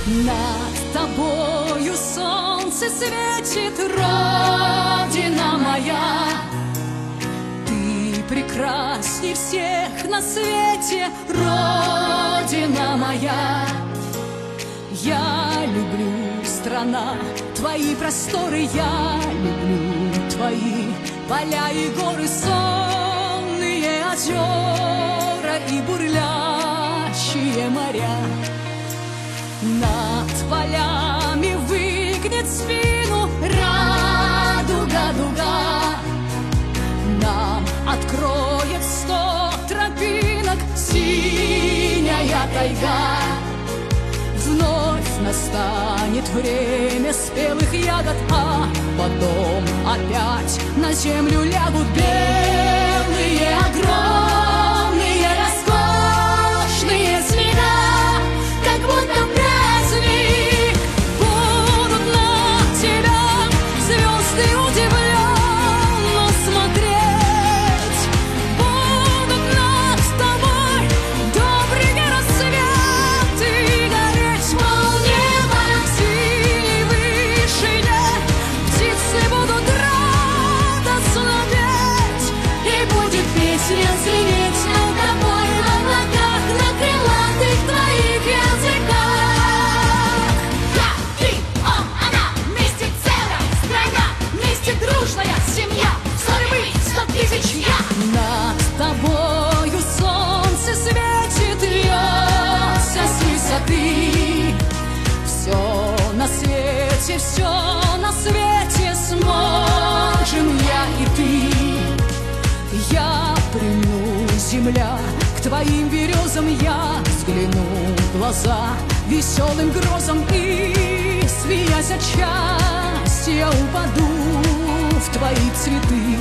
Над тобою солнце светит, Родина моя. Ты прекрасней всех на свете, Родина моя. Я люблю, страна, твои просторы, я люблю твои поля и горы, сонные озера и бурлящие моря. Над полями выгнет спину радуга, дуга. Нам откроет 100 тропинок синяя тайга. Вновь настанет время спелых ягод, а потом опять на землю лягут белые, огромные, роскошные снега, как будто праздник. Будут на тебя звезды удивленно смотреть, будут над тобой добрые рассветы гореть. Мол, небо синей вышине, птицы будут радостно петь, и будет песня звенеть над тобой в облаках, на крылатых твоих языках. Я, ты, он, она, вместе целая страна, вместе дружная семья, взорвы 100 тысяч я. Над тобою солнце светит, льется с высоты. Все на свете сможем я и ты. Я приму, земля, к твоим березам я взгляну в глаза веселым грозам и, смеясь от счастья, упаду в твои цветы.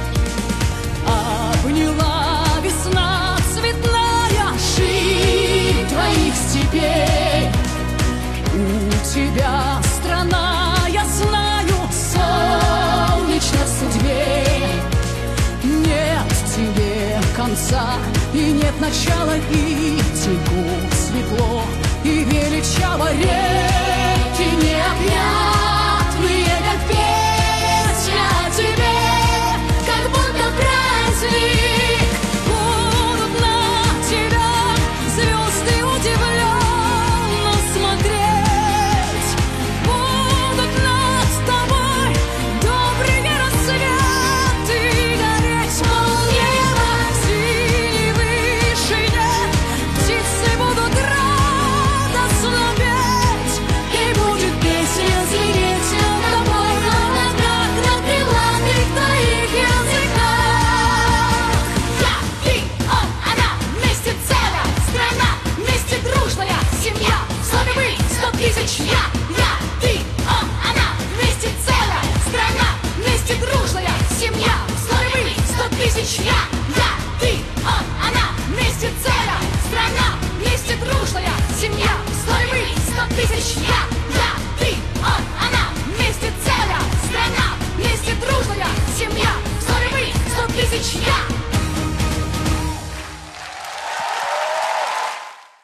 Обняла весна цветная ширь твоих степей. У тебя страна, я знаю, солнечно в судьбе. Нет тебе конца и нет начала, и текут светло и величаво реки необъятные, как песня о тебе, как будто праздник. Будут на тебя звезды удивленно смотреть, будут над тобой добрые рассветы гореть. Мол, небо синей вышине, птицы будут радостно петь, и будет песня звенеть над тобой в облаках, на крылатых твоих языках. Я, ты, он, она, вместе целая страна, вместе дружная семья, взорвы 100 тысяч я. Я, ты, он, она, вместе целая страна, вместе дружная семья, взорвы 100 тысяч я. Я, ты, он, она, вместе целая страна, вместе дружная семья, взорвы 100 тысяч я.